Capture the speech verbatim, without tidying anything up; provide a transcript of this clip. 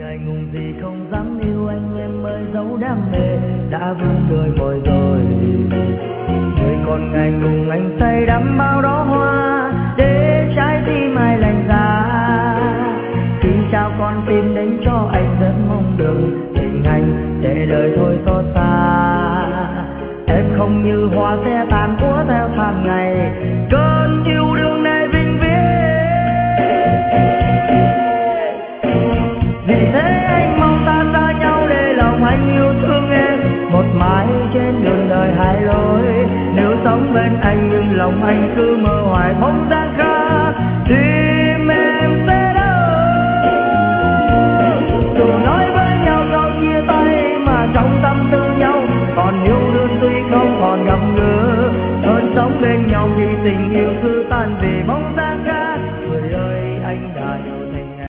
ngại ngùng gì không dám yêu anh, em ơi dấu đam mê đã vương đời mồi rồi. Người còn ngại ngùng anh say đắm bao đó hoa, để trái tim ai lạnh giá. Khi trao con tim đến cho anh rất mong được tình anh, để đời thôi xót xa. Em không như hoa sẽ tàn úa theo tháng ngày, cơn yêu đương này vĩnh viễn. Vì thế anh mong ta xa nhau để lòng anh yêu thương em một mãi trên đường đời hai lối. Nếu sống bên anh nhưng lòng anh cứ mơ hoài bóng dáng khác, tim em sẽ đau. Dù nói với nhau câu chia tay mà trong tâm tư nhau còn yêu đương tuy không còn gặp gỡ, hơn sống bên nhau khi tình yêu cứ tan vì bóng dáng.